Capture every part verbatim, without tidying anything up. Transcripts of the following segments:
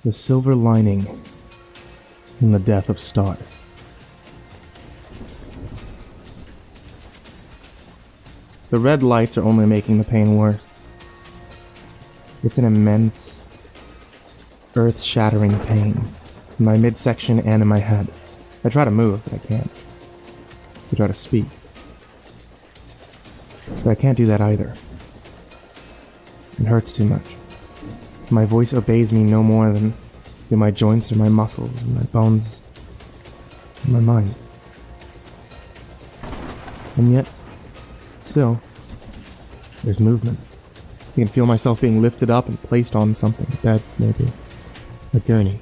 The silver lining in the death of stars. The red lights are only making the pain worse. It's an immense, earth-shattering pain in my midsection and in my head. I try to move, but I can't. I try to speak, but I can't do that either. It hurts too much. My voice obeys me no more than do my joints or my muscles, and my bones, and my mind. And yet, still, there's movement. I can feel myself being lifted up and placed on something. A bed, maybe. A gurney.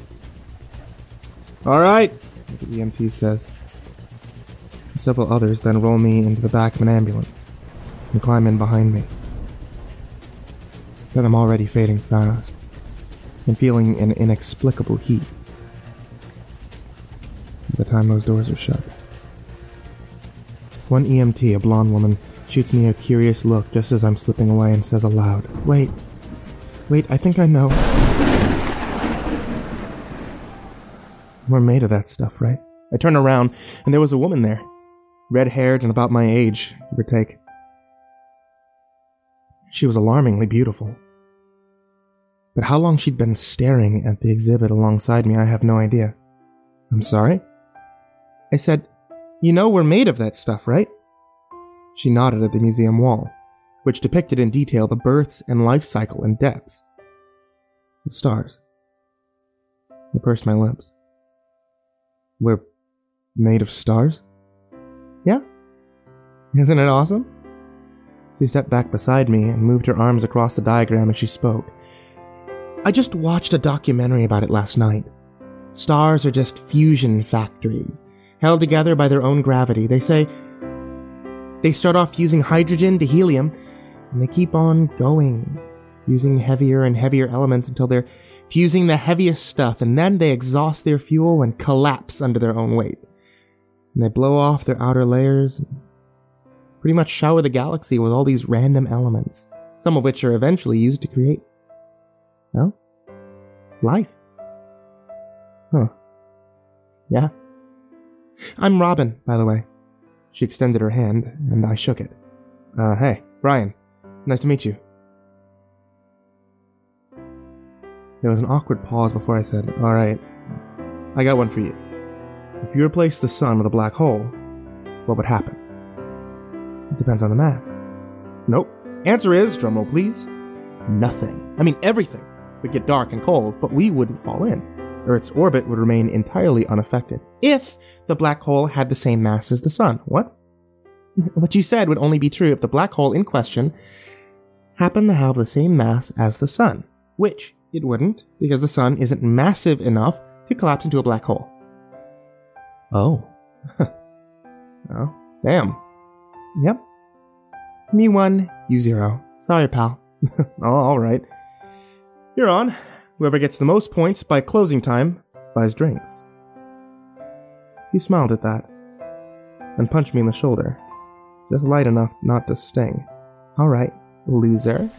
Alright, the E M T says. And several others then roll me into the back of an ambulance and climb in behind me. But I'm already fading fast and feeling an inexplicable heat by the time those doors are shut. One E M T, a blonde woman, shoots me a curious look just as I'm slipping away and says aloud, Wait, wait, I think I know. We're made of that stuff, right? I turn around, and there was a woman there, red-haired and about my age, give or take. She was alarmingly beautiful. But how long she'd been staring at the exhibit alongside me, I have no idea. I'm sorry? I said, You know we're made of that stuff, right? She nodded at the museum wall, which depicted in detail the births and life cycle and deaths of stars. I pursed my lips. We're made of stars? Yeah? Isn't it awesome? She stepped back beside me and moved her arms across the diagram as she spoke. I just watched a documentary about it last night. Stars are just fusion factories, held together by their own gravity. They say they start off fusing hydrogen to helium, and they keep on going, using heavier and heavier elements until they're fusing the heaviest stuff, and then they exhaust their fuel and collapse under their own weight. And they blow off their outer layers and pretty much shower the galaxy with all these random elements, some of which are eventually used to create, well, life. Huh. Yeah. I'm Robin, by the way. She extended her hand, and I shook it. Uh, hey, Brian. Nice to meet you. There was an awkward pause before I said, Alright, I got one for you. If you replace the sun with a black hole, what would happen? It depends on the mass. Nope. Answer is, drumroll please, nothing. I mean, everything would get dark and cold, but we wouldn't fall in. Earth's orbit would remain entirely unaffected if the black hole had the same mass as the sun. What? What you said would only be true if the black hole in question happened to have the same mass as the sun, which it wouldn't, because the sun isn't massive enough to collapse into a black hole. Oh. Oh, damn. Yep. Me one, you zero. Sorry, pal. Oh, alright. You're on. Whoever gets the most points by closing time buys drinks. He smiled at that and punched me in the shoulder, just light enough not to sting. Alright, loser.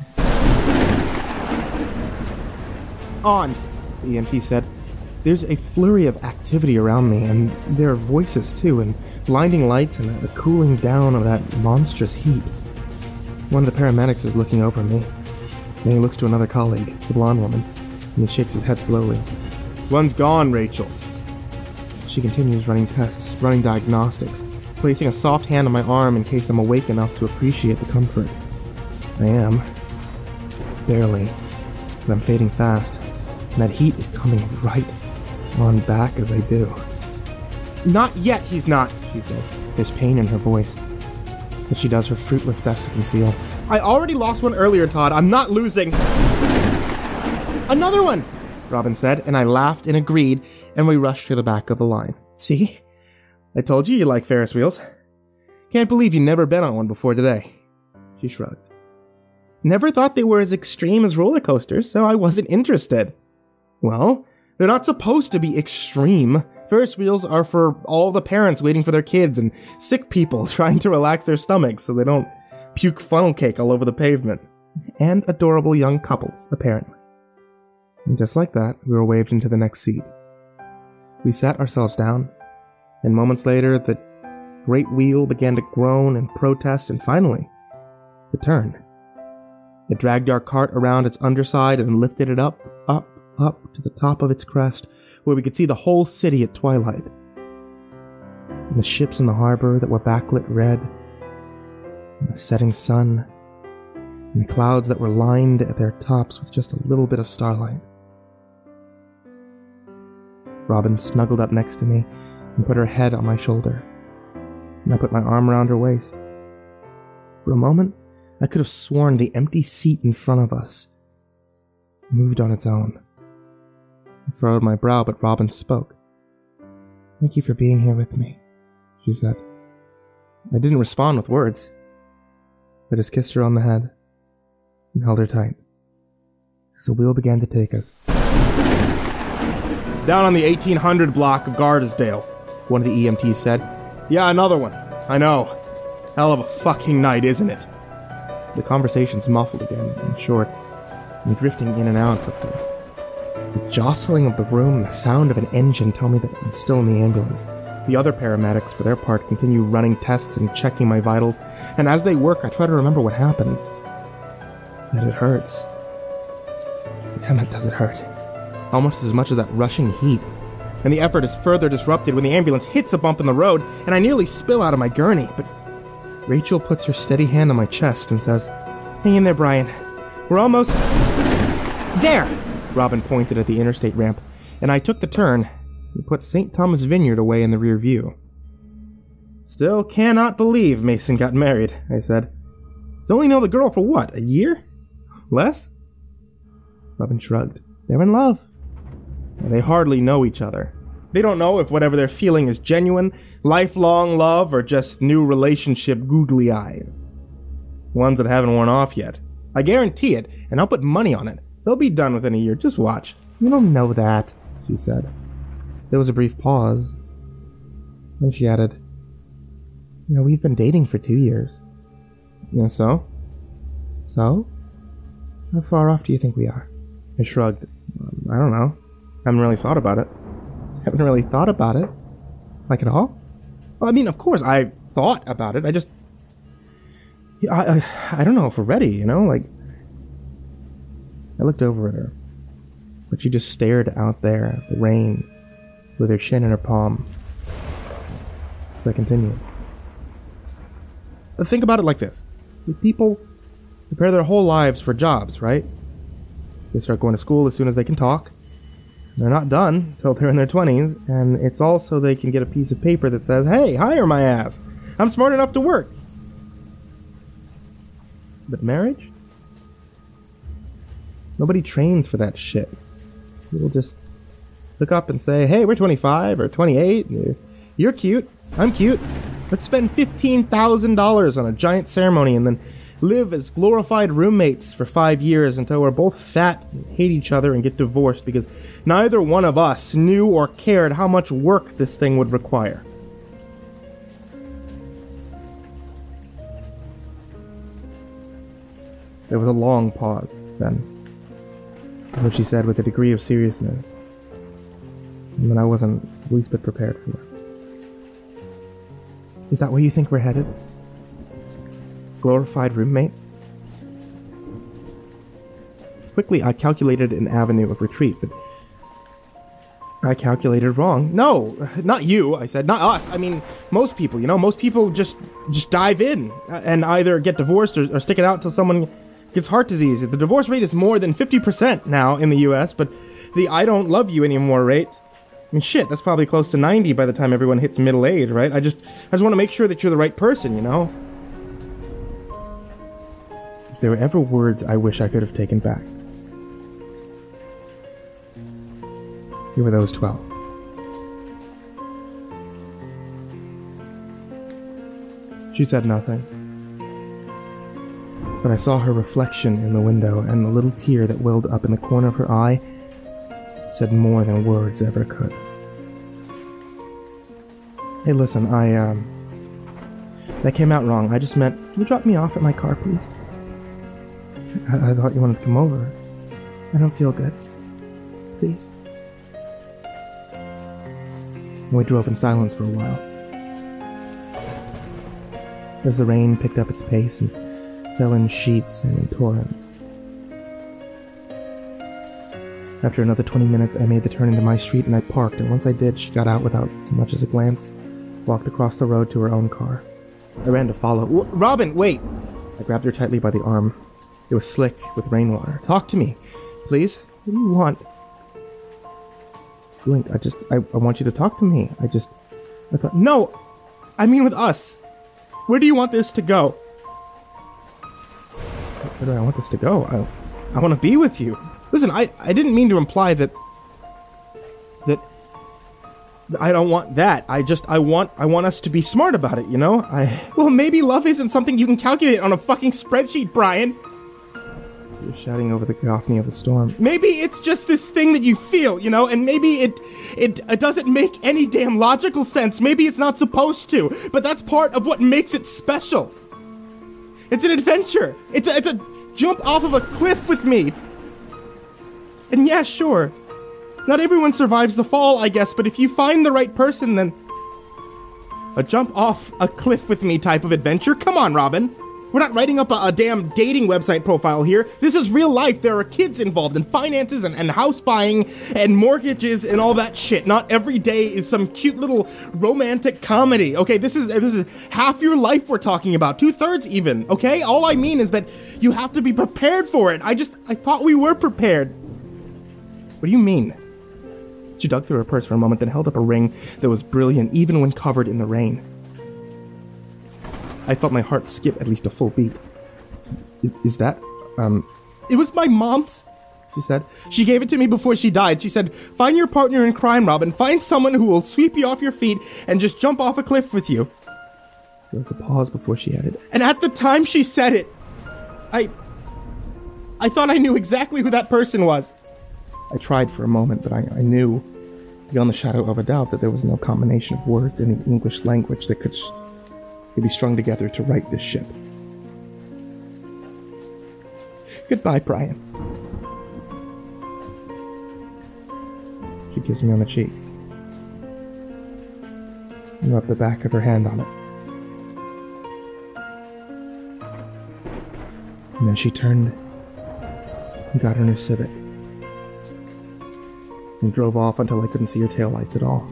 On, the E M T said. There's a flurry of activity around me, and there are voices too, and blinding lights and a cooling down of that monstrous heat. One of the paramedics is looking over me. Then he looks to another colleague, the blonde woman, and he shakes his head slowly. One's gone, Rachel. She continues running tests, running diagnostics, placing a soft hand on my arm in case I'm awake enough to appreciate the comfort. I am. Barely. But I'm fading fast, and that heat is coming right on back as I do. Not yet, he's not, she says. There's pain in her voice, but she does her fruitless best to conceal. I already lost one earlier, Todd. I'm not losing. Another one, Robin said, and I laughed and agreed, and we rushed to the back of the line. See? I told you you like Ferris wheels. Can't believe you've never been on one before today. She shrugged. Never thought they were as extreme as roller coasters, so I wasn't interested. Well, they're not supposed to be extreme. Ferris wheels are for all the parents waiting for their kids and sick people trying to relax their stomachs so they don't puke funnel cake all over the pavement. And adorable young couples, apparently. And just like that, we were waved into the next seat. We sat ourselves down, and moments later, the great wheel began to groan and protest, and finally, to turn. It dragged our cart around its underside and lifted it up, up, up to the top of its crest, where we could see the whole city at twilight. And the ships in the harbor that were backlit red, and the setting sun, and the clouds that were lined at their tops with just a little bit of starlight. Robin snuggled up next to me and put her head on my shoulder, and I put my arm around her waist. For a moment, I could have sworn the empty seat in front of us moved on its own. I furrowed my brow, but Robin spoke. "Thank you for being here with me," she said. I didn't respond with words. I just kissed her on the head and held her tight as the wheel began to take us. "Down on the eighteen hundred block of Gardesdale," one of the E M Ts said. "Yeah, another one. I know. Hell of a fucking night, isn't it?" The conversation's muffled again and short, and drifting in and out, but the, the jostling of the room and the sound of an engine tell me that I'm still in the ambulance. The other paramedics, for their part, continue running tests and checking my vitals, and as they work, I try to remember what happened. That it hurts. Damn it, does it hurt. Almost as much as that rushing heat. And the effort is further disrupted when the ambulance hits a bump in the road, and I nearly spill out of my gurney, but Rachel puts her steady hand on my chest and says, "Hang in there, Brian. We're almost..." "There!" Robin pointed at the interstate ramp, and I took the turn and put Saint Thomas Vineyard away in the rear view. "Still cannot believe Mason got married," I said. "He's only known the girl for what, a year? Less?" Robin shrugged. "They're in love. And they hardly know each other. They don't know if whatever they're feeling is genuine, lifelong love, or just new relationship googly eyes. Ones that haven't worn off yet. I guarantee it, and I'll put money on it. They'll be done within a year, just watch." "You don't know that," she said. There was a brief pause. Then she added, "You know, we've been dating for two years. "Yeah, so?" "So? How far off do you think we are?" I shrugged. Um, I don't know. I haven't really thought about it. I haven't really thought about it. Like at all? Well, I mean, of course, I've thought about it. I just... I, I, I don't know if we're ready, you know? Like... I looked over at her. But she just stared out there at the rain with her chin in her palm. So I continued. Think about it like this. People prepare their whole lives for jobs, right? They start going to school as soon as they can talk. They're not done till they're in their twenties, and it's all so they can get a piece of paper that says, "Hey, hire my ass. I'm smart enough to work." But marriage? Nobody trains for that shit. People just look up and say, "Hey, we're twenty-five or twenty-eight. You're cute. I'm cute. Let's spend fifteen thousand dollars on a giant ceremony and then live as glorified roommates for five years until we're both fat and hate each other and get divorced because neither one of us knew or cared how much work this thing would require." There was a long pause, then, which she said with a degree of seriousness, and then I wasn't the least bit prepared for it. "Is that where you think we're headed? Glorified roommates?" Quickly, I calculated an avenue of retreat, but I calculated wrong. "No, not you," I said. "Not us. I mean, most people, you know, most people just just dive in and either get divorced or, or stick it out till someone gets heart disease. The divorce rate is more than fifty percent now in the U S, but the I don't love you anymore rate, I mean, shit, that's probably close to ninety by the time everyone hits middle age, right? I just, I just want to make sure that you're the right person, you know?" If there were ever words I wish I could have taken back, here were those twelve. She said nothing, but I saw her reflection in the window, and the little tear that welled up in the corner of her eye said more than words ever could. "Hey, listen, I, um... that came out wrong. I just meant, can you drop me off at my car, please? I, I thought you wanted to come over. I don't feel good." please? And we drove in silence for a while. As the rain picked up its pace and fell in sheets and in torrents. After another twenty minutes, I made the turn into my street and I parked, and once I did, she got out without so much as a glance, walked across the road to her own car. I ran to follow. W- Robin, wait! I grabbed her tightly by the arm. It was slick with rainwater. Talk to me, please. What do you want? Wait, I just, I, I want you to talk to me. I just, I thought, no! I mean with us. Where do you want this to go? Where do I want this to go? I, I want to be with you. Listen, I, I didn't mean to imply that, that, I don't want that. I just, I want, I want us to be smart about it, you know? I, well, maybe love isn't something you can calculate on a fucking spreadsheet, Brian. You're shouting over the cacophony of the storm. Maybe it's just this thing that you feel, you know, and maybe it, it, it doesn't make any damn logical sense. Maybe it's not supposed to, but that's part of what makes it special. It's an adventure. It's a, it's a jump off of a cliff with me. And yeah, sure. Not everyone survives the fall, I guess, but if you find the right person, then a jump off a cliff with me type of adventure. Come on, Robin. We're not writing up a, a damn dating website profile here. This is real life. There are kids involved in finances and, and house buying and mortgages and all that shit. Not every day is some cute little romantic comedy. Okay, this is this is half your life we're talking about. Two-thirds even, okay? All I mean is that you have to be prepared for it. I just, I thought we were prepared. What do you mean? She dug through her purse for a moment, then held up a ring that was brilliant even when covered in the rain. I felt my heart skip at least a full beat. Is that, um... It was my mom's, she said. She gave it to me before she died. She said, find your partner in crime, Robin. Find someone who will sweep you off your feet and just jump off a cliff with you. There was a pause before she added, and at the time she said it, I... I thought I knew exactly who that person was. I tried for a moment, but I, I knew, beyond the shadow of a doubt, that there was no combination of words in the English language that could... Sh- could be strung together to right this ship. Goodbye, Brian. She kissed me on the cheek and rubbed the back of her hand on it. And then she turned and got her new Civic and drove off until I couldn't see her taillights at all.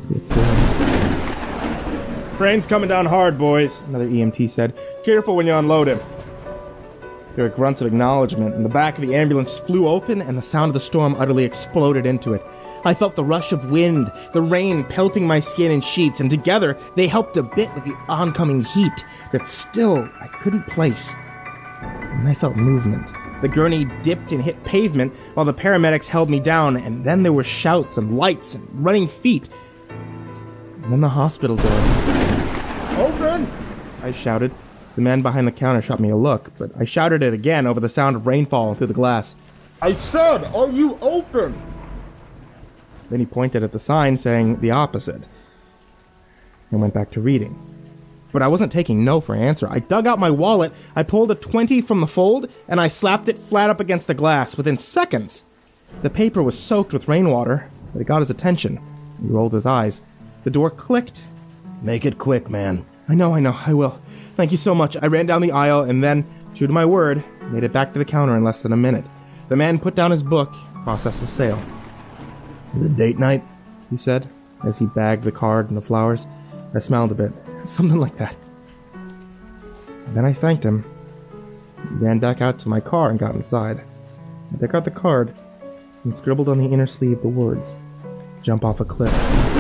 Rain's coming down hard, boys, another E M T said. Careful when you unload him. There were grunts of acknowledgement, and the back of the ambulance flew open, and the sound of the storm utterly exploded into it. I felt the rush of wind, the rain pelting my skin in sheets, and together they helped a bit with the oncoming heat that still I couldn't place. And I felt movement. The gurney dipped and hit pavement while the paramedics held me down, and then there were shouts and lights and running feet. And then the hospital door. Open! I shouted. The man behind the counter shot me a look, but I shouted it again over the sound of rainfall through the glass. I said, are you open? Then he pointed at the sign saying the opposite and went back to reading. But I wasn't taking no for an answer. I dug out my wallet, I pulled a twenty from the fold, and I slapped it flat up against the glass within seconds. The paper was soaked with rainwater, but it got his attention. He rolled his eyes. The door clicked. Make it quick, man. I know, I know, I will. Thank you so much. I ran down the aisle and then, true to my word, made it back to the counter in less than a minute. The man put down his book, processed the sale. The date night, he said, as he bagged the card and the flowers. I smiled a bit. Something like that. Then I thanked him, ran back out to my car and got inside. I took out the card and scribbled on the inner sleeve the words, jump off a cliff.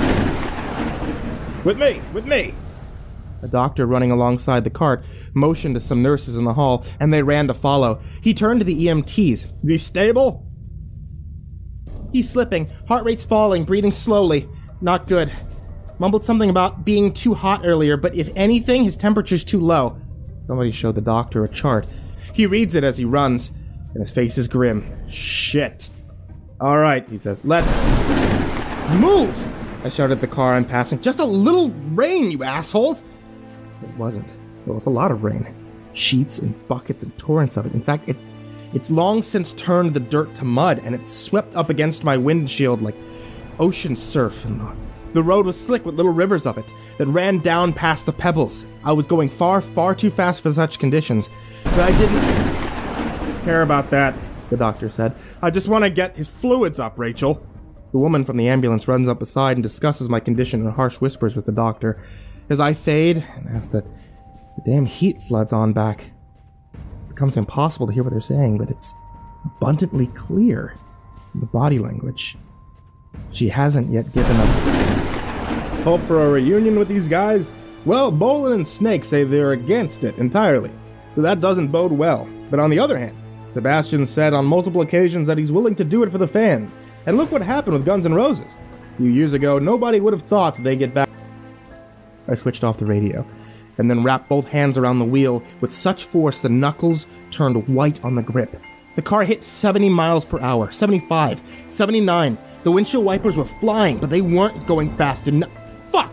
With me! With me! A doctor running alongside the cart motioned to some nurses in the hall, and they ran to follow. He turned to the E M Ts. You stable? He's slipping. Heart rate's falling, breathing slowly. Not good. Mumbled something about being too hot earlier, but if anything, his temperature's too low. Somebody showed the doctor a chart. He reads it as he runs, and his face is grim. Shit. All right, he says. Let's move! I shouted at the car I'm passing. Just a little rain, you assholes! It wasn't. It was a lot of rain. Sheets and buckets and torrents of it. In fact, it It's long since turned the dirt to mud, and it swept up against my windshield like ocean surf, and the road was slick with little rivers of it that ran down past the pebbles. I was going far, far too fast for such conditions, but I didn't care about that, the doctor said. I just want to get his fluids up, Rachel. The woman from the ambulance runs up beside and discusses my condition in harsh whispers with the doctor. As I fade, and as the, the damn heat floods on back, it becomes impossible to hear what they're saying, but it's abundantly clear in the body language. She hasn't yet given up. Hope for a reunion with these guys? Well, Bolin and Snake say they're against it entirely, so that doesn't bode well. But on the other hand, Sebastian said on multiple occasions that he's willing to do it for the fans. And look what happened with Guns N' Roses. A few years ago, nobody would have thought that they'd get back. I switched off the radio, and then wrapped both hands around the wheel with such force the knuckles turned white on the grip. The car hit seventy miles per hour, seventy-five, seventy-nine. The windshield wipers were flying, but they weren't going fast enough. Fuck!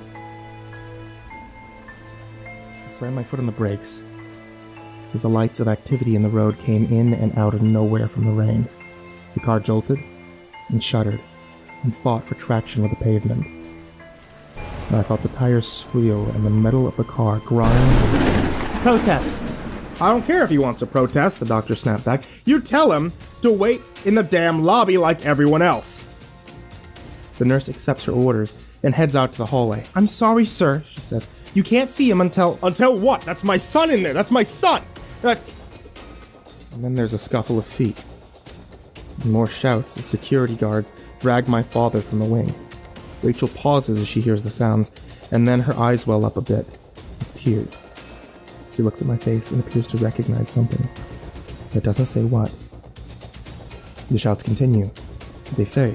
I slammed my foot on the brakes as the lights of activity in the road came in and out of nowhere from the rain. The car jolted and shuddered and fought for traction with the pavement. And I felt the tires squeal and the metal of the car grind. Protest! I don't care if he wants to protest, the doctor snapped back. You tell him to wait in the damn lobby like everyone else. The nurse accepts her orders and heads out to the hallway. I'm sorry, sir, she says. You can't see him until... Until what? That's my son in there. That's my son. That's... And then there's a scuffle of feet. And more shouts as security guards drag my father from the wing. Rachel pauses as she hears the sounds, and then her eyes well up a bit, with tears. She looks at my face and appears to recognize something, but doesn't say what. The shouts continue. They fade.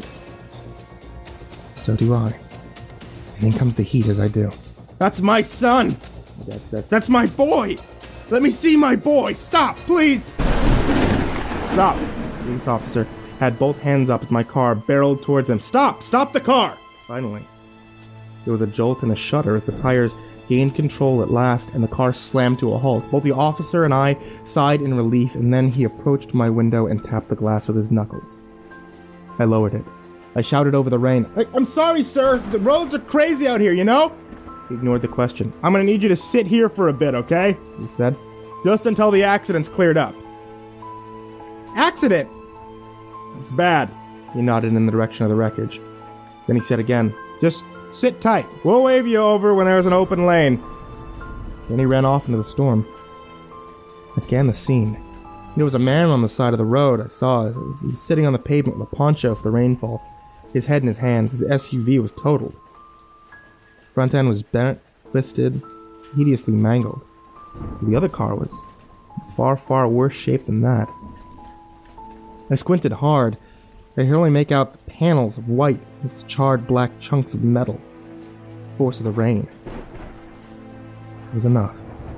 So do I. And in comes the heat as I do. That's my son! My dad says. That's my boy! Let me see my boy! Stop, please! Stop! The police officer had both hands up as my car barreled towards him. Stop! Stop the car! Finally, there was a jolt and a shudder as the tires gained control at last and the car slammed to a halt. Both the officer and I sighed in relief, and then he approached my window and tapped the glass with his knuckles. I lowered it. I shouted over the rain, I- I'm sorry, sir. The roads are crazy out here, you know? He ignored the question. I'm gonna need you to sit here for a bit, okay? He said. Just until the accident's cleared up. Accident? It's bad. He nodded in the direction of the wreckage. Then he said again, just sit tight. We'll wave you over when there's an open lane. Then he ran off into the storm. I scanned the scene. There was a man on the side of the road. I saw it. He was sitting on the pavement with a poncho for the rainfall, his head in his hands. His S U V was totaled. Front end was bent, twisted, hideously mangled. The other car was far, far worse shape than that. I squinted hard. I could only make out the panels of white with charred black chunks of metal. The force of the rain. It was enough.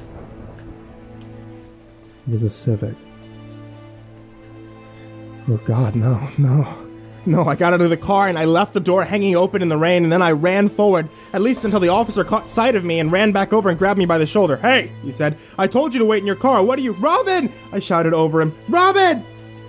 It was a Civic. Oh God, no, no. No, I got out of the car and I left the door hanging open in the rain, and then I ran forward, at least until the officer caught sight of me and ran back over and grabbed me by the shoulder. Hey, he said, I told you to wait in your car. What are you... Robin! I shouted over him. Robin!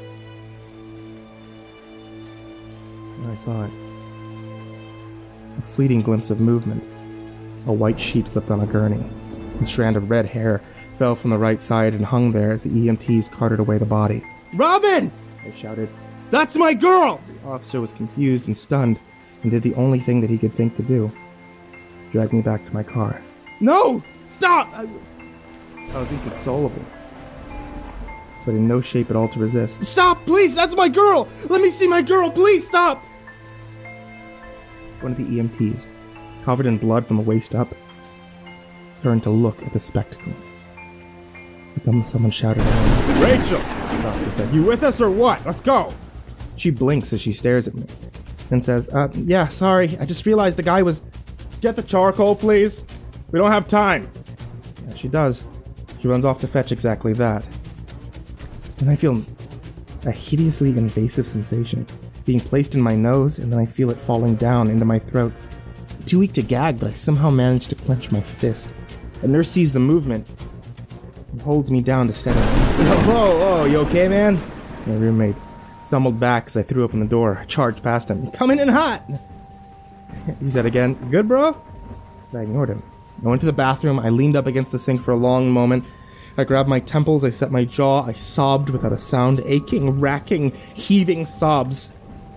I saw it. A fleeting glimpse of movement. A white sheet flipped on a gurney. A strand of red hair fell from the right side and hung there as the E M Ts carted away the body. Robin! I shouted. That's my girl! The officer was confused and stunned and did the only thing that he could think to do. Drag me back to my car. No! Stop! I, I was inconsolable, but in no shape at all to resist. Stop, please! That's my girl! Let me see my girl! Please stop! One of the E M Ts, covered in blood from the waist up, turned to look at the spectacle. But then someone shouted at me. Rachel! The doctor said. You with us or what? Let's go! She blinks as she stares at me and says, uh, yeah, sorry, I just realized the guy was... Get the charcoal, please. We don't have time. Yeah, she does. She runs off to fetch exactly that. And I feel a hideously invasive sensation being placed in my nose, and then I feel it falling down into my throat. Too weak to gag, but I somehow manage to clench my fist. A nurse sees the movement. He holds me down to steady me. Whoa, whoa, you okay, man? My roommate stumbled back as I threw open the door. I charged past him. You're coming in hot! He said again, good, bro? I ignored him. I went to the bathroom. I leaned up against the sink for a long moment. I grabbed my temples. I set my jaw. I sobbed without a sound. Aching, racking, heaving sobs.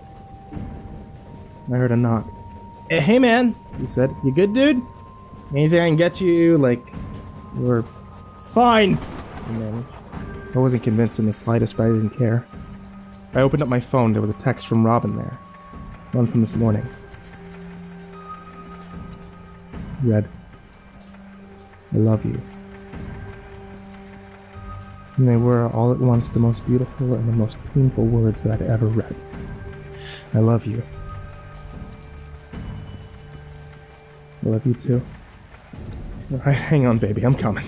I heard a knock. Hey, man, he said. You good, dude? Anything I can get you, like, you're fine. I wasn't convinced in the slightest, but I didn't care. I opened up my phone. There was a text from Robin there. One from this morning. He read, I love you. And they were, all at once, the most beautiful and the most painful words that I'd ever read. I love you. I love you too. Alright, hang on, baby, I'm coming.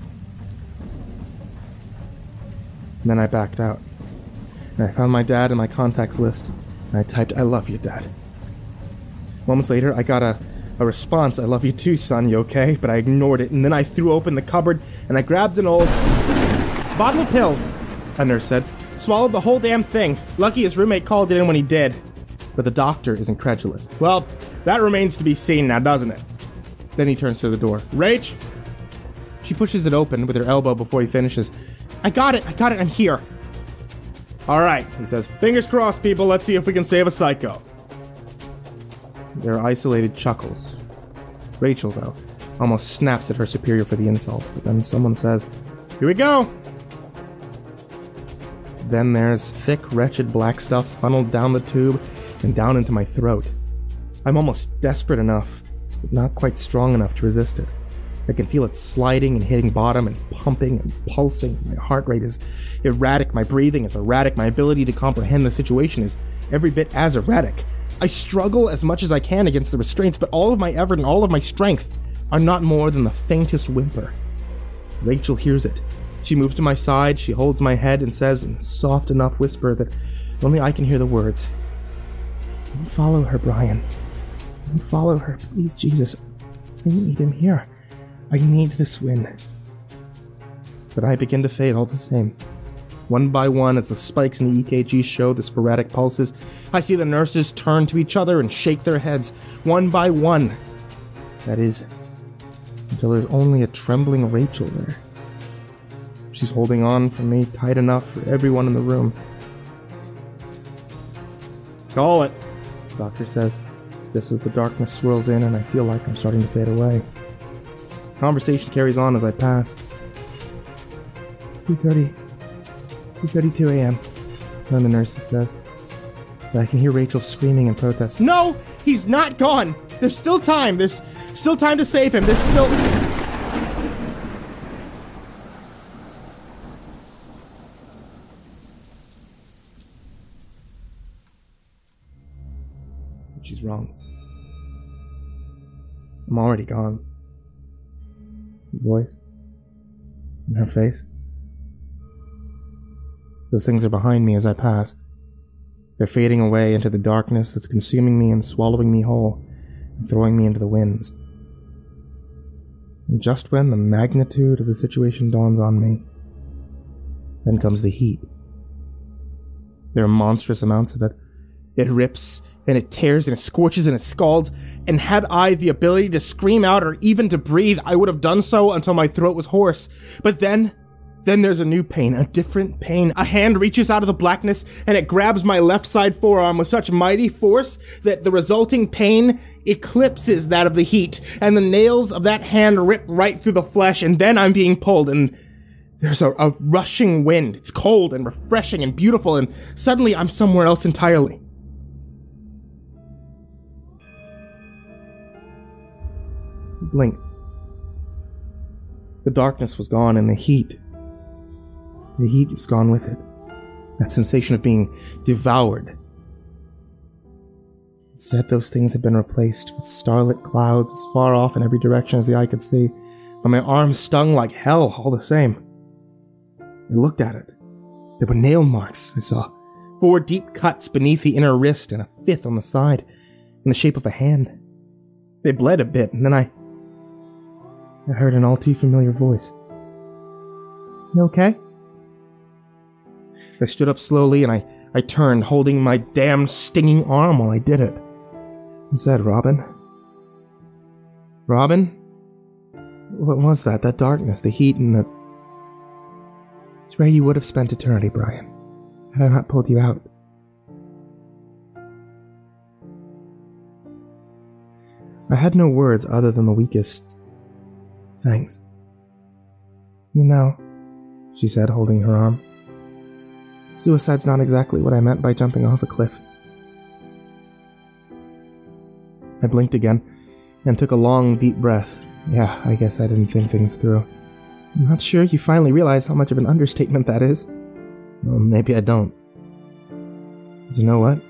And then I backed out. And I found my dad in my contacts list, and I typed, I love you, Dad. Moments later, I got a, a response, I love you too, son, you okay? But I ignored it, and then I threw open the cupboard, and I grabbed an old bottle of pills, a nurse said. Swallowed the whole damn thing. Lucky his roommate called it in when he did. But the doctor is incredulous. Well, that remains to be seen now, doesn't it? Then he turns to the door. Rach? She pushes it open with her elbow before he finishes. I got it, I got it, I'm here. All right, he says. Fingers crossed, people. Let's see if we can save a psycho. There are isolated chuckles. Rachel, though, almost snaps at her superior for the insult. But then someone says, here we go. Then there's thick, wretched black stuff funneled down the tube and down into my throat. I'm almost desperate enough, but not quite strong enough to resist it. I can feel it sliding and hitting bottom and pumping and pulsing. My heart rate is erratic. My breathing is erratic. My ability to comprehend the situation is every bit as erratic. I struggle as much as I can against the restraints, but all of my effort and all of my strength are not more than the faintest whimper. Rachel hears it. She moves to my side. She holds my head and says in a soft enough whisper that only I can hear the words, don't follow her, Brian. Don't follow her. Please, Jesus. I need him here. I need this win. But I begin to fade all the same. One by one, as the spikes in the E K G show the sporadic pulses, I see the nurses turn to each other and shake their heads, one by one. That is, until there's only a trembling Rachel there. She's holding on for me tight enough for everyone in the room. Call it, the doctor says, just as the darkness swirls in and I feel like I'm starting to fade away. Conversation carries on as I pass. two thirty. two thirty-two a.m. One of the nurses says. But I can hear Rachel screaming in protest. No! He's not gone! There's still time! There's still time to save him! There's still... She's wrong. I'm already gone. Her voice. And her face. Those things are behind me as I pass. They're fading away into the darkness that's consuming me and swallowing me whole, and throwing me into the winds. And just when the magnitude of the situation dawns on me, then comes the heat. There are monstrous amounts of it. It rips, and it tears, and it scorches, and it scalds, and had I the ability to scream out or even to breathe, I would have done so until my throat was hoarse. But then, then there's a new pain, a different pain. A hand reaches out of the blackness, and it grabs my left side forearm with such mighty force that the resulting pain eclipses that of the heat, and the nails of that hand rip right through the flesh, and then I'm being pulled, and there's a, a rushing wind. It's cold and refreshing and beautiful, and suddenly I'm somewhere else entirely. Blink. The darkness was gone, and the heat, the heat was gone with it. That sensation of being devoured. Instead, those things had been replaced with starlit clouds as far off in every direction as the eye could see, but my arms stung like hell all the same. I looked at it. There were nail marks, I saw. Four deep cuts beneath the inner wrist and a fifth on the side, in the shape of a hand. They bled a bit, and then I... I heard an all too familiar voice. You okay? I stood up slowly and I, I turned, holding my damn stinging arm while I did it. I said, Robin. Robin? What was that? That darkness, the heat, and the... It's where you would have spent eternity, Brian, had I not pulled you out. I had no words other than the weakest thanks. You know, she said, holding her arm, suicide's not exactly what I meant by jumping off a cliff. I blinked again and took a long, deep breath. Yeah, I guess I didn't think things through. I'm not sure you finally realize how much of an understatement that is. Well, maybe I don't. But you know what?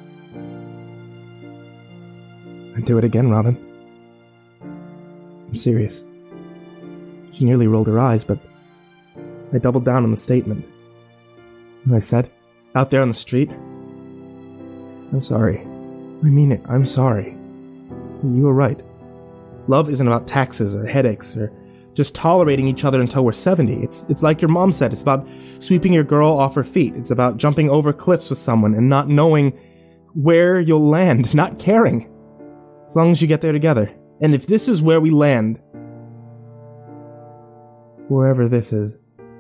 I'd do it again, Robin. I'm serious. She nearly rolled her eyes, but I doubled down on the statement. And I said, out there on the street, I'm sorry. I mean it, I'm sorry. You were right. Love isn't about taxes or headaches or just tolerating each other until we're seventy. It's it's like your mom said, it's about sweeping your girl off her feet. It's about jumping over cliffs with someone and not knowing where you'll land, not caring. As long as you get there together. And if this is where we land, wherever this is,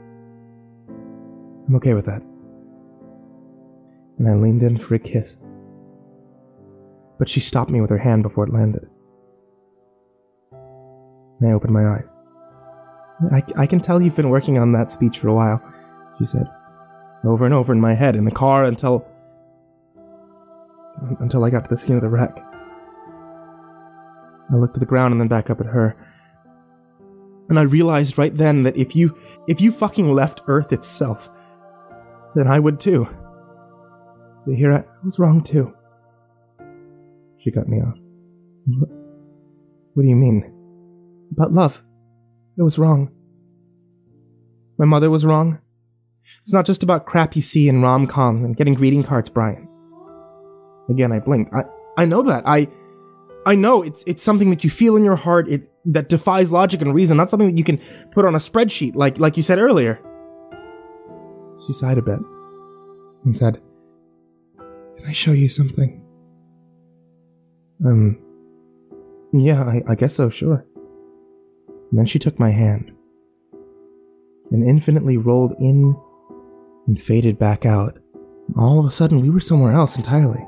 I'm okay with that. And I leaned in for a kiss. But she stopped me with her hand before it landed. And I opened my eyes. I, I can tell you've been working on that speech for a while, she said. Over and over in my head, in the car, until... until I got to the scene of the wreck. I looked at the ground and then back up at her. And I realized right then that if you, if you fucking left Earth itself, then I would too. So here I was wrong too. She cut me off. What, what do you mean? About love. It was wrong. My mother was wrong. It's not just about crap you see in rom-coms and getting greeting cards, Brian. Again, I blinked. I, I know that. I I know it's it's something that you feel in your heart it, that defies logic and reason, not something that you can put on a spreadsheet like, like you said earlier. She sighed a bit and said, Can I show you something? Um, yeah, I, I guess so, sure. And then she took my hand and infinitely rolled in and faded back out. All of a sudden, we were somewhere else entirely.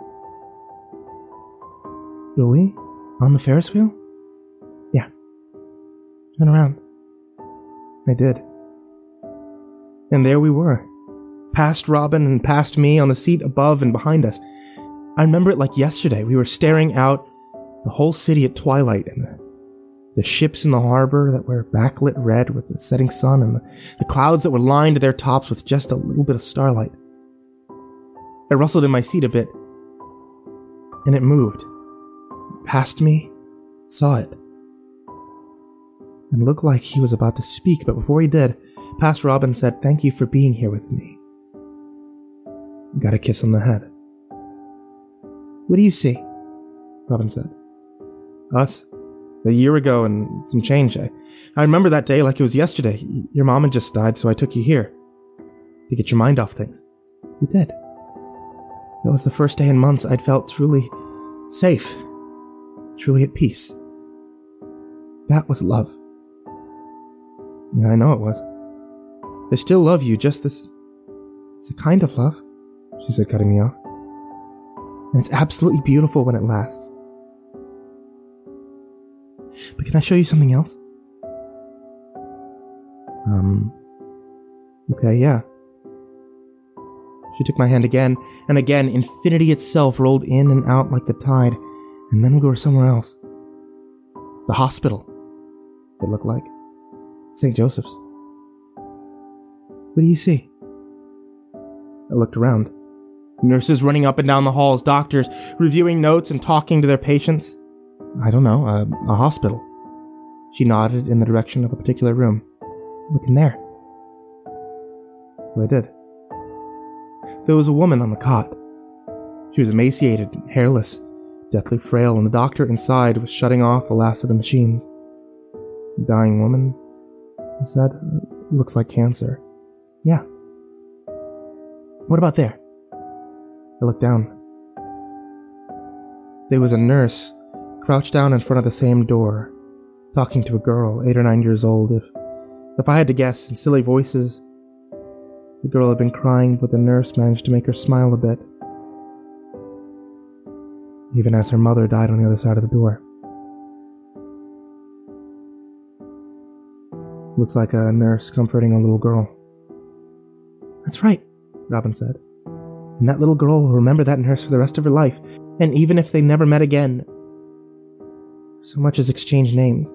Were we? On the Ferris wheel? Yeah. Turn around. I did. And there we were. Past Robin and past me on the seat above and behind us. I remember it like yesterday. We were staring out the whole city at twilight and the, the ships in the harbor that were backlit red with the setting sun and the, the clouds that were lined to their tops with just a little bit of starlight. I rustled in my seat a bit, and it moved. Past me, saw it, and looked like he was about to speak, but before he did, past Robin said, "Thank you for being here with me." Got a kiss on the head. "What do you see?" Robin said. "Us. A year ago and some change. I, I remember that day like it was yesterday. Your mom had just died, so I took you here. To get your mind off things." "You did." That was the first day in months I'd felt truly safe. Truly at peace. That was love. Yeah, I know it was. I still love you, just this... It's a kind of love, she said, cutting me off. And it's absolutely beautiful when it lasts. But can I show you something else? Um... Okay, yeah. She took my hand again, and again, infinity itself rolled in and out like the tide, and then we were somewhere else. The hospital, it looked like. Saint Joseph's. What do you see? I looked around. Nurses running up and down the halls, doctors reviewing notes and talking to their patients. I don't know, a, a hospital. She nodded in the direction of a particular room. Look in there. So I did. There was a woman on the cot. She was emaciated, hairless, deathly frail, and the doctor inside was shutting off the last of the machines. A dying woman, he said. Looks like cancer. Yeah. What about there? I looked down. There was a nurse crouched down in front of the same door, talking to a girl, eight or nine years old. If, if I had to guess, in silly voices, the girl had been crying, but the nurse managed to make her smile a bit, even as her mother died on the other side of the door. Looks like a nurse comforting a little girl. That's right, Robin said. And that little girl will remember that nurse for the rest of her life, and even if they never met again, so much as exchange names.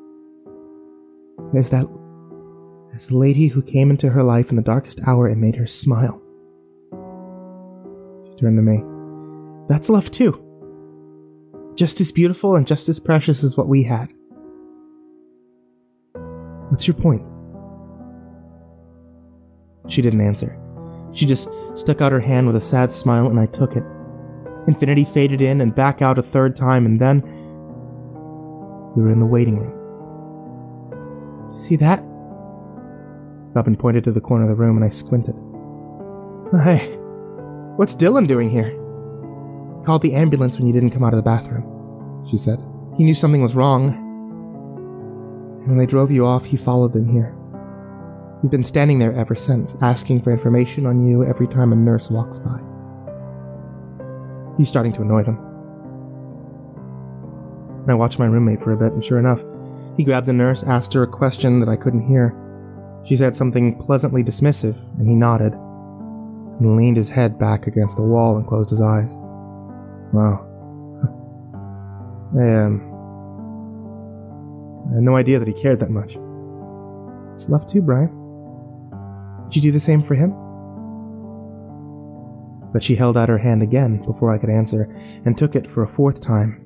As that, as the lady who came into her life in the darkest hour and made her smile. She turned to me. That's love too. Just as beautiful and just as precious as what we had. What's your point? She didn't answer. She just stuck out her hand with a sad smile, and I took it. Infinity faded in and back out a third time, and then we were in the waiting room. See that? Robin pointed to the corner of the room, and I squinted. Hey, what's Dylan doing here? He called the ambulance when you didn't come out of the bathroom, she said. He knew something was wrong. And when they drove you off, he followed them here. He's been standing there ever since, asking for information on you every time a nurse walks by. He's starting to annoy them. I watched my roommate for a bit, and sure enough, he grabbed the nurse, asked her a question that I couldn't hear. She said something pleasantly dismissive, and he nodded, and leaned his head back against the wall and closed his eyes. Wow. I, um... I had no idea that he cared that much. It's love too, Brian. Did you do the same for him? But she held out her hand again before I could answer, and took it for a fourth time.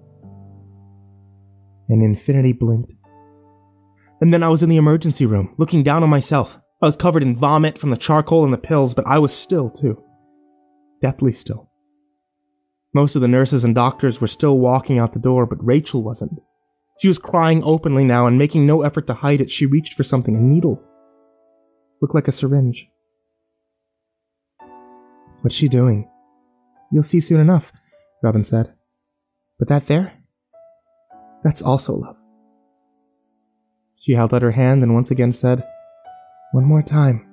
And infinity blinked. And then I was in the emergency room, looking down on myself. I was covered in vomit from the charcoal and the pills, but I was still, too. Deathly still. Most of the nurses and doctors were still walking out the door, but Rachel wasn't. She was crying openly now and making no effort to hide it. She reached for something, a needle. Looked like a syringe. What's she doing? You'll see soon enough, Robin said. But that there? That's also love. She held out her hand and once again said, one more time.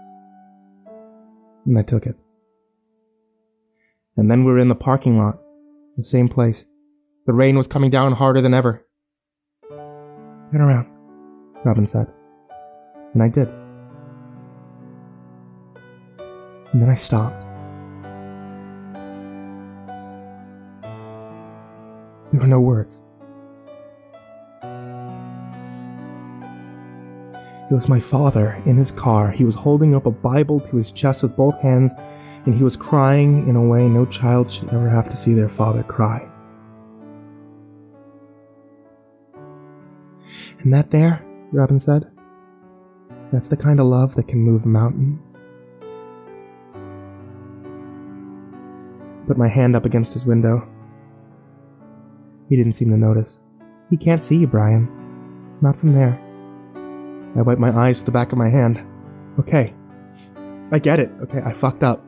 And I took it. And then we were in the parking lot, the same place. The rain was coming down harder than ever. Turn around, Robin said. And I did. And then I stopped. There were no words. It was my father in his car. He was holding up a Bible to his chest with both hands, and he was crying in a way no child should ever have to see their father cry. And that there, Robin said, that's the kind of love that can move mountains. Put my hand up against his window. He didn't seem to notice. He can't see you, Brian. Not from there. I wiped my eyes to the back of my hand. Okay. I get it. Okay, I fucked up.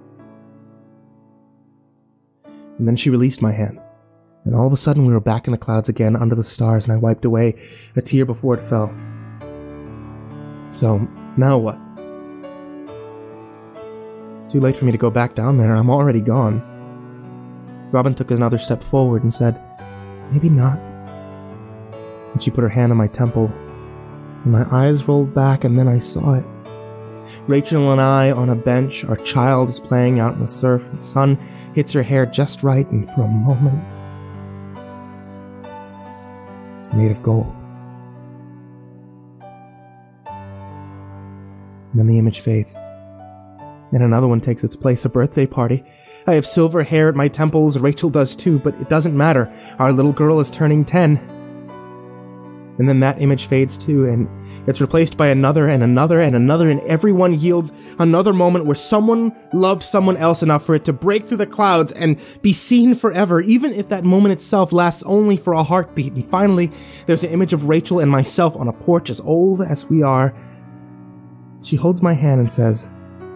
And then she released my hand. And all of a sudden we were back in the clouds again under the stars, and I wiped away a tear before it fell. So, now what? It's too late for me to go back down there. I'm already gone. Robin took another step forward and said, maybe not. And she put her hand on my temple, and my eyes rolled back, and then I saw it. Rachel and I on a bench, our child is playing out in the surf, the sun hits her hair just right, and for a moment, it's made of gold. And then the image fades. And another one takes its place, a birthday party. I have silver hair at my temples, Rachel does too, but it doesn't matter. Our little girl is turning ten. And then that image fades too, and it's replaced by another and another and another, and everyone yields another moment where someone loved someone else enough for it to break through the clouds and be seen forever, even if that moment itself lasts only for a heartbeat. And finally, there's an image of Rachel and myself on a porch as old as we are, She holds my hand and says,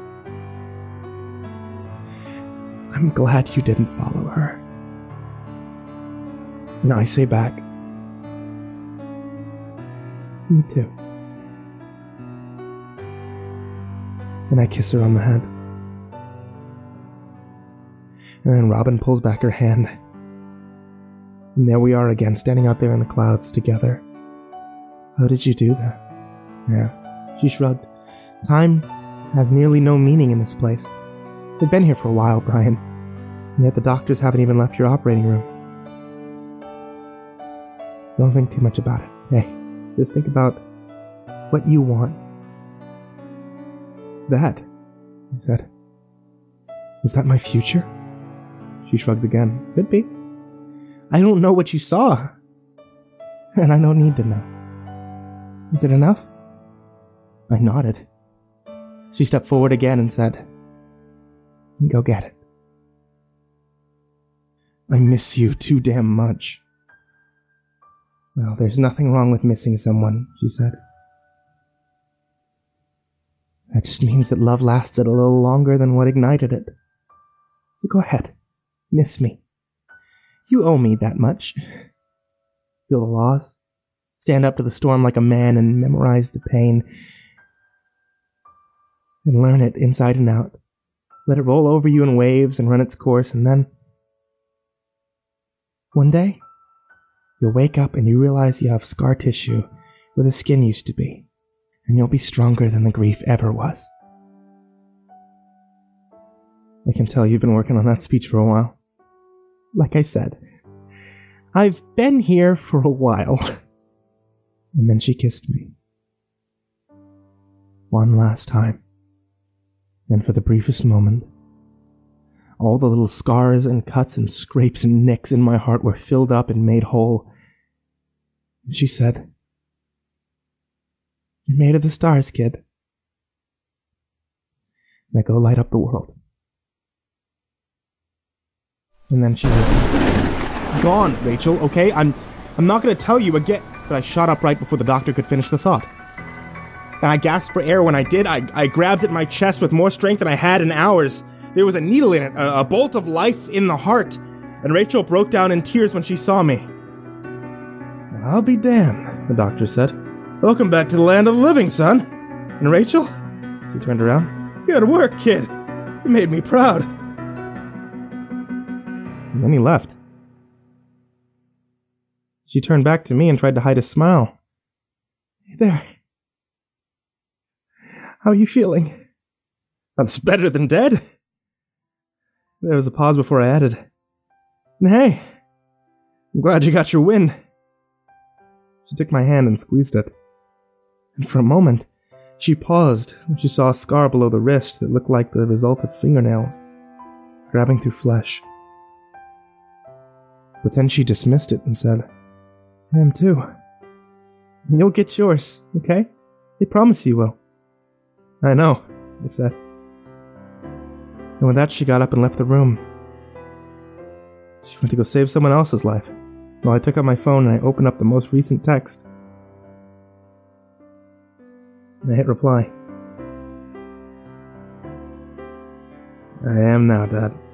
"I'm glad you didn't follow her." And I say back, "Me too." And I kiss her on the head. And then Robin pulls back her hand. And there we are again, standing out there in the clouds together. "How did you do that?" Yeah, she shrugged. "Time has nearly no meaning in this place. We've been here for a while, Brian. And yet the doctors haven't even left your operating room. Don't think too much about it. Hey, just think about what you want." "That," I said. "Was that my future?" She shrugged again. "Could be. I don't know what you saw. And I don't need to know. Is it enough?" I nodded. She stepped forward again and said, "Go get it." "I miss you too damn much." "Well, there's nothing wrong with missing someone," she said. "That just means that love lasted a little longer than what ignited it. So go ahead, miss me. You owe me that much. Feel the loss, stand up to the storm like a man and memorize the pain, and learn it inside and out. Let it roll over you in waves and run its course, and then one day, you'll wake up and you realize you have scar tissue where the skin used to be, and you'll be stronger than the grief ever was." I can tell you've been working on that speech for a while. Like I said, I've been here for a while. And then she kissed me. One last time. And for the briefest moment, all the little scars and cuts and scrapes and nicks in my heart were filled up and made whole. And she said, "You're made of the stars, kid. Now go light up the world." And then she was gone, Rachel, okay? I'm I'm not going to tell you again. But I shot up right before the doctor could finish the thought. And I gasped for air when I did. I, I grabbed at my chest with more strength than I had in hours. There was a needle in it, a, a bolt of life in the heart. And Rachel broke down in tears when she saw me. "I'll be damned," the doctor said. "Welcome back to the land of the living, son." And Rachel? She turned around. "Good work, kid. You made me proud." And then he left. She turned back to me and tried to hide a smile. "Hey there. How are you feeling?" "That's better than dead." There was a pause before I added, "And hey, I'm glad you got your win." She took my hand and squeezed it. And for a moment, she paused when she saw a scar below the wrist that looked like the result of fingernails, grabbing through flesh. But then she dismissed it and said, "I am too. And you'll get yours, okay? They promise you will." "I know," I said. And with that, she got up and left the room. She went to go save someone else's life, while I took out my phone and I opened up the most recent text. And I hit reply. "I am now, Dad."